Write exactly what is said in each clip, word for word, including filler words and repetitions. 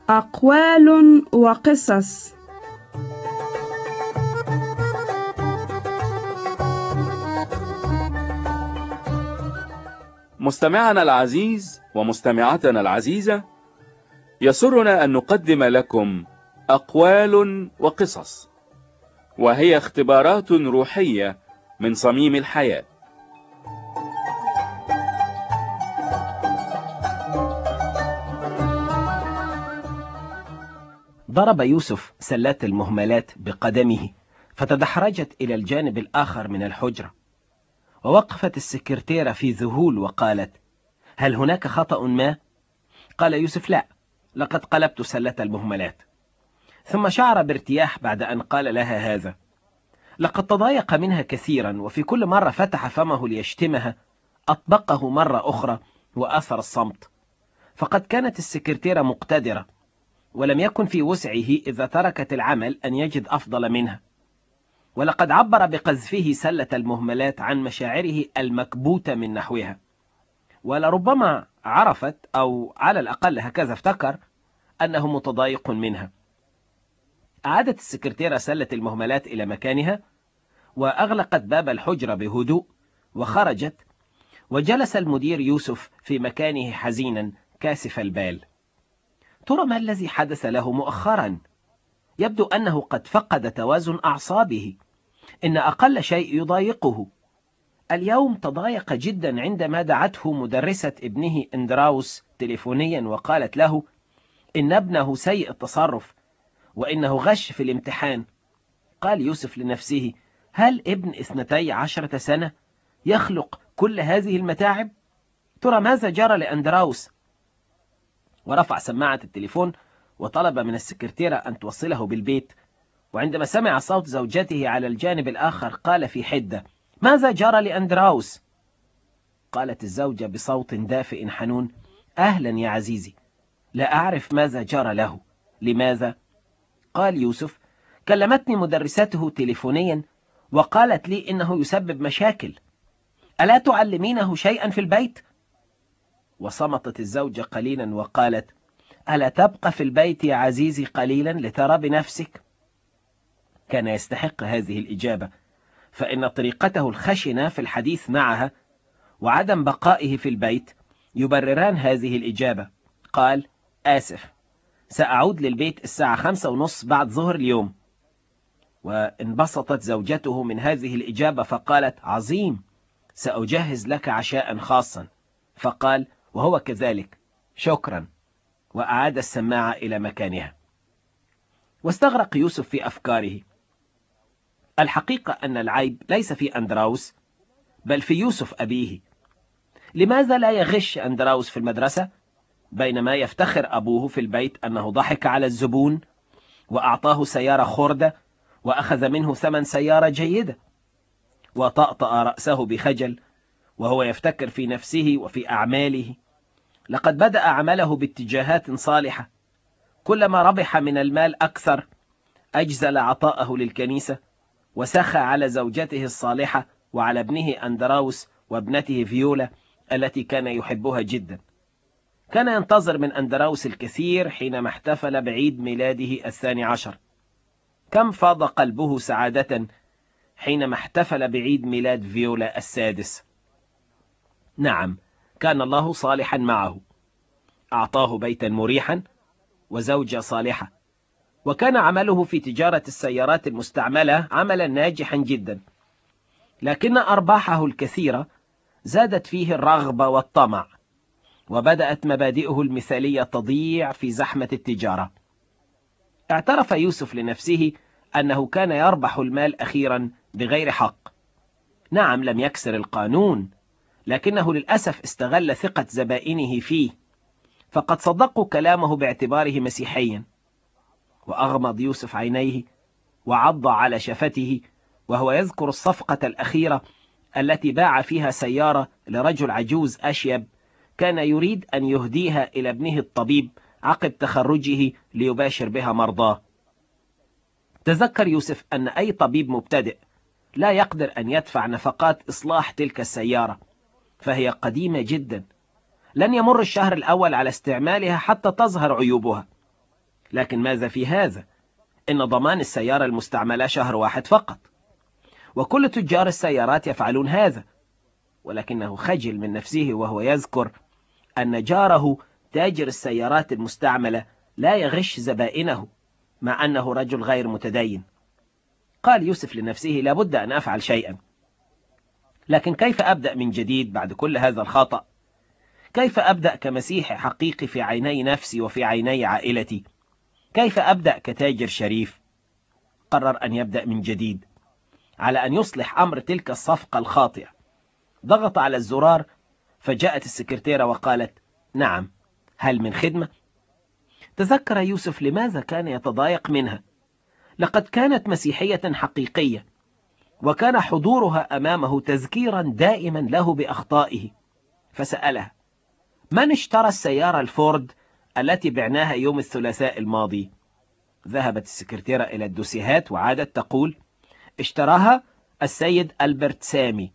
أقوال وقصص. مستمعنا العزيز ومستمعتنا العزيزة، يسرنا أن نقدم لكم أقوال وقصص، وهي اختبارات روحية من صميم الحياة. ضرب يوسف سلات المهملات بقدمه فتدحرجت إلى الجانب الآخر من الحجرة، ووقفت السكرتيرة في ذهول وقالت: هل هناك خطأ ما؟ قال يوسف: لا، لقد قلبت سلة المهملات. ثم شعر بارتياح بعد أن قال لها هذا. لقد تضايق منها كثيرا، وفي كل مرة فتح فمه ليشتمها أطبقه مرة أخرى وأثر الصمت، فقد كانت السكرتيرة مقتدرة، ولم يكن في وسعه إذا تركت العمل أن يجد أفضل منها. ولقد عبر بقذفه سلة المهملات عن مشاعره المكبوتة من نحوها، ولربما عرفت، أو على الأقل هكذا افتكر، أنه متضايق منها. أعادت السكرتيرة سلة المهملات إلى مكانها، وأغلقت باب الحجرة بهدوء وخرجت، وجلس المدير يوسف في مكانه حزينا كاسف البال. ترى ما الذي حدث له مؤخرا؟ يبدو أنه قد فقد توازن أعصابه. إن أقل شيء يضايقه. اليوم تضايق جدا عندما دعته مدرسة ابنه إندراوس تليفونيا وقالت له إن ابنه سيء التصرف وإنه غش في الامتحان. قال يوسف لنفسه: هل ابن اثنتي عشرة سنة يخلق كل هذه المتاعب؟ ترى ماذا جرى لأندراوس؟ ورفع سماعة التليفون وطلب من السكرتيرة أن توصله بالبيت، وعندما سمع صوت زوجته على الجانب الآخر قال في حدة: ماذا جرى لأندراوس؟ قالت الزوجة بصوت دافئ حنون: أهلا يا عزيزي، لا أعرف ماذا جرى له. لماذا؟ قال يوسف: كلمتني مدرسته تليفونيا وقالت لي إنه يسبب مشاكل. ألا تعلمينه شيئا في البيت؟ وصمتت الزوجة قليلا وقالت: ألا تبقى في البيت يا عزيزي قليلا لترى بنفسك؟ كان يستحق هذه الإجابة، فإن طريقته الخشنة في الحديث معها وعدم بقائه في البيت يبرران هذه الإجابة. قال: آسف، سأعود للبيت الساعة خمسة ونصف بعد ظهر اليوم. وانبسطت زوجته من هذه الإجابة فقالت: عظيم، سأجهز لك عشاء خاصا. فقال: وهو كذلك، شكرا. وأعاد السماعة إلى مكانها. واستغرق يوسف في أفكاره. الحقيقة أن العيب ليس في أندراوس بل في يوسف أبيه. لماذا لا يغش أندراوس في المدرسة بينما يفتخر أبوه في البيت أنه ضحك على الزبون وأعطاه سيارة خردة وأخذ منه ثمن سيارة جيدة؟ وطأطأ رأسه بخجل وهو يفتكر في نفسه وفي أعماله. لقد بدأ عمله باتجاهات صالحة، كلما ربح من المال أكثر أجزل عطاءه للكنيسة، وسخى على زوجته الصالحة وعلى ابنه أندراوس وابنته فيولا التي كان يحبها جدا. كان ينتظر من أندراوس الكثير حينما احتفل بعيد ميلاده الثاني عشر. كم فاض قلبه سعادة حينما احتفل بعيد ميلاد فيولا السادس. نعم، كان الله صالحا معه، أعطاه بيتا مريحا وزوجة صالحة، وكان عمله في تجارة السيارات المستعملة عملا ناجحا جدا. لكن أرباحه الكثيرة زادت فيه الرغبة والطمع، وبدأت مبادئه المثالية تضيع في زحمة التجارة. اعترف يوسف لنفسه أنه كان يربح المال أخيرا بغير حق. نعم، لم يكسر القانون، لكنه للأسف استغل ثقة زبائنه فيه، فقد صدقوا كلامه باعتباره مسيحيا. وأغمض يوسف عينيه وعض على شفته وهو يذكر الصفقة الأخيرة التي باع فيها سيارة لرجل عجوز أشيب كان يريد أن يهديها إلى ابنه الطبيب عقب تخرجه ليباشر بها مرضاه. تذكر يوسف أن أي طبيب مبتدئ لا يقدر أن يدفع نفقات إصلاح تلك السيارة، فهي قديمة جدا، لن يمر الشهر الأول على استعمالها حتى تظهر عيوبها. لكن ماذا في هذا؟ إن ضمان السيارة المستعملة شهر واحد فقط، وكل تجار السيارات يفعلون هذا، ولكنه خجل من نفسه وهو يذكر أن جاره تاجر السيارات المستعملة لا يغش زبائنه، مع أنه رجل غير متدين. قال يوسف لنفسه: لابد أن أفعل شيئا، لكن كيف أبدأ من جديد بعد كل هذا الخطأ؟ كيف أبدأ كمسيحي حقيقي في عيني نفسي وفي عيني عائلتي؟ كيف أبدأ كتاجر شريف؟ قرر أن يبدأ من جديد، على أن يصلح أمر تلك الصفقة الخاطئة. ضغط على الزرار، فجاءت السكرتيرة وقالت: نعم، هل من خدمة؟ تذكر يوسف لماذا كان يتضايق منها. لقد كانت مسيحية حقيقية، وكان حضورها أمامه تذكيرا دائما له بأخطائه. فسألها: من اشترى السيارة الفورد التي بعناها يوم الثلاثاء الماضي؟ ذهبت السكرتيرة إلى الدوسيهات وعادت تقول: اشتراها السيد ألبرت سامي.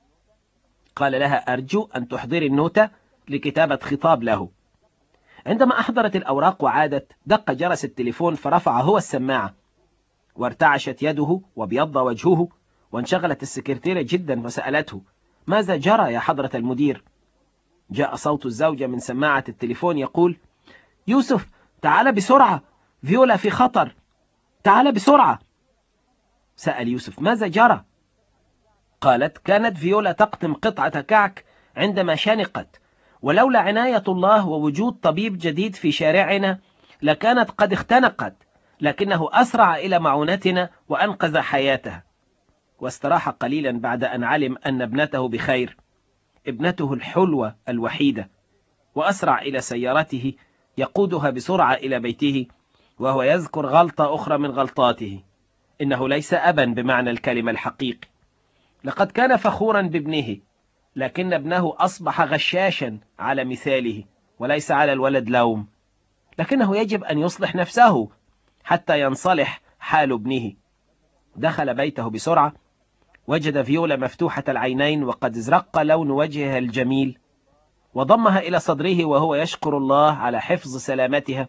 قال لها: أرجو أن تحضري النوتة لكتابة خطاب له. عندما أحضرت الأوراق وعادت، دق جرس التليفون، فرفع هو السماعة، وارتعشت يده وابيض وجهه، وانشغلت السكرتيرة جدا وسألته: ماذا جرى يا حضرة المدير؟ جاء صوت الزوجة من سماعة التليفون يقول: يوسف، تعال بسرعة، فيولا في خطر، تعال بسرعة. سأل يوسف: ماذا جرى؟ قالت: كانت فيولا تقطم قطعة كعك عندما شنقت، ولولا عناية الله ووجود طبيب جديد في شارعنا لكانت قد اختنقت، لكنه أسرع إلى معونتنا وأنقذ حياتها. واستراح قليلا بعد أن علم أن ابنته بخير، ابنته الحلوة الوحيدة، وأسرع إلى سيارته يقودها بسرعة إلى بيته، وهو يذكر غلطة أخرى من غلطاته: إنه ليس أبا بمعنى الكلمة الحقيقي. لقد كان فخورا بابنه، لكن ابنه أصبح غشاشا على مثاله، وليس على الولد لوم، لكنه يجب أن يصلح نفسه حتى ينصلح حال ابنه. دخل بيته بسرعة، وجد فيولا مفتوحة العينين وقد ازرق لون وجهها الجميل، وضمها إلى صدره وهو يشكر الله على حفظ سلامتها.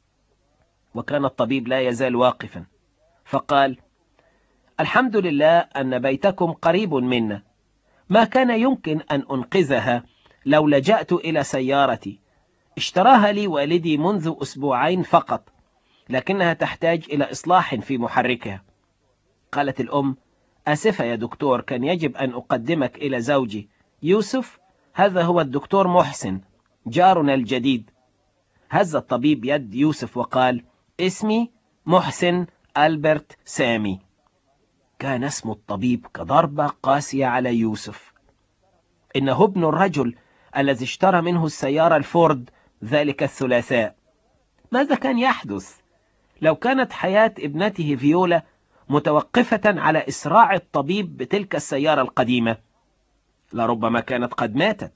وكان الطبيب لا يزال واقفا، فقال: الحمد لله أن بيتكم قريب منا، ما كان يمكن أن أنقذها لو لجأت إلى سيارتي، اشتراها لي والدي منذ أسبوعين فقط، لكنها تحتاج إلى إصلاح في محركها. قالت الأم: آسفة يا دكتور، كان يجب أن أقدمك إلى زوجي يوسف، هذا هو الدكتور محسن جارنا الجديد. هز الطبيب يد يوسف وقال: اسمي محسن ألبرت سامي. كان اسم الطبيب كضربة قاسية على يوسف. إنه ابن الرجل الذي اشترى منه السيارة الفورد ذلك الثلاثاء. ماذا كان يحدث لو كانت حياة ابنته فيولا متوقفة على إسراع الطبيب بتلك السيارة القديمة؟ لربما كانت قد ماتت،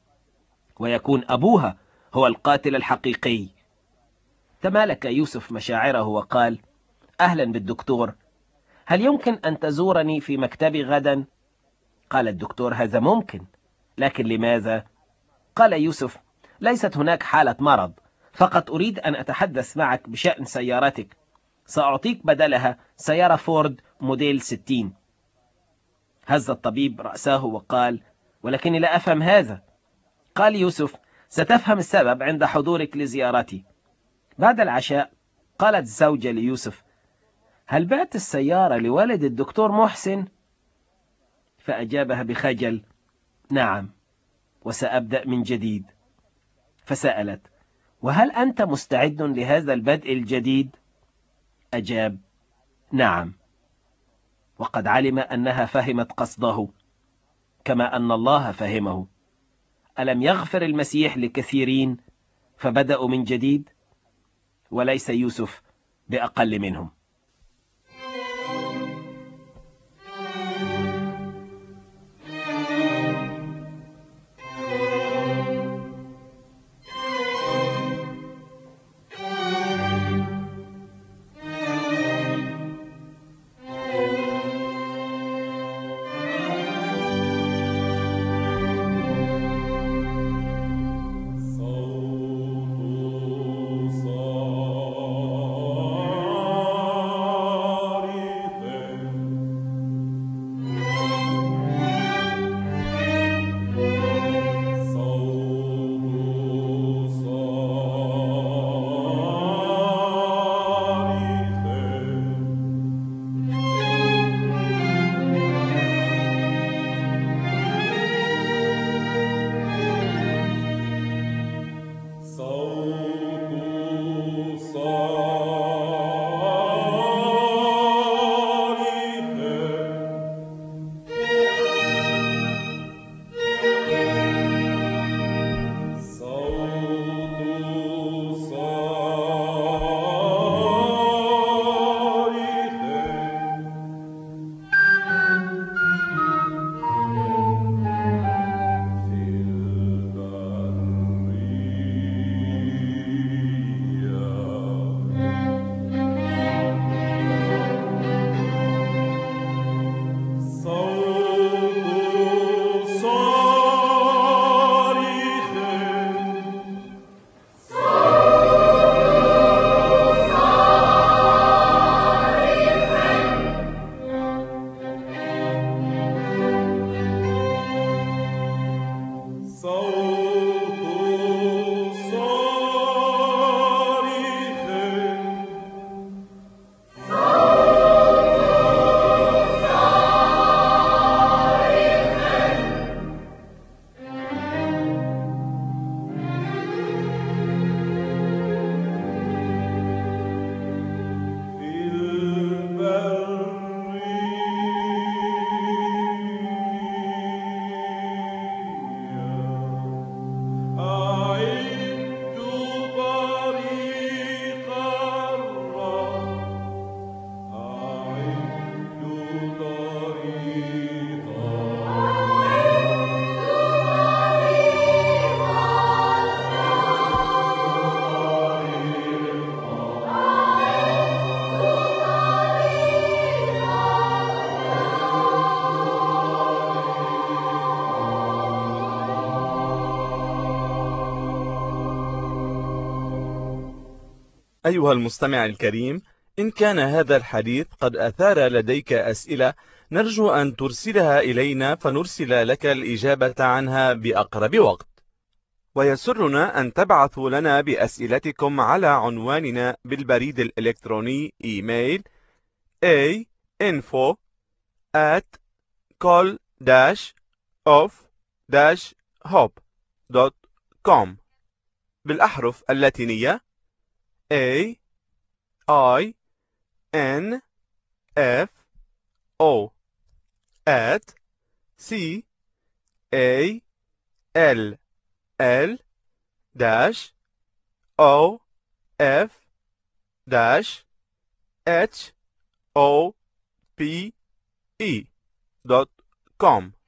ويكون أبوها هو القاتل الحقيقي. تمالك يوسف مشاعره وقال: أهلا بالدكتور، هل يمكن أن تزورني في مكتبي غدا؟ قال الدكتور: هذا ممكن، لكن لماذا؟ قال يوسف: ليست هناك حالة مرض، فقط أريد أن أتحدث معك بشأن سيارتك، سأعطيك بدلها سيارة فورد موديل ستين. هز الطبيب رأسه وقال: ولكني لا أفهم هذا. قال يوسف: ستفهم السبب عند حضورك لزيارتي. بعد العشاء قالت الزوجة ليوسف: هل بعت السيارة لوالد الدكتور محسن؟ فأجابها بخجل: نعم، وسأبدأ من جديد. فسألت: وهل أنت مستعد لهذا البدء الجديد؟ أجاب: نعم. وقد علم أنها فهمت قصده، كما أن الله فهمه. ألم يغفر المسيح لكثيرين فبدأوا من جديد؟ وليس يوسف بأقل منهم. أيها المستمع الكريم، إن كان هذا الحديث قد أثار لديك أسئلة، نرجو أن ترسلها إلينا فنرسل لك الإجابة عنها بأقرب وقت. ويسرنا أن تبعثوا لنا بأسئلتكم على عنواننا بالبريد الإلكتروني إيميل a info at col dash of dash hope دوت كوم بالأحرف اللاتينية A I N F O at C A L L dash O F dash H O P E دوت كوم.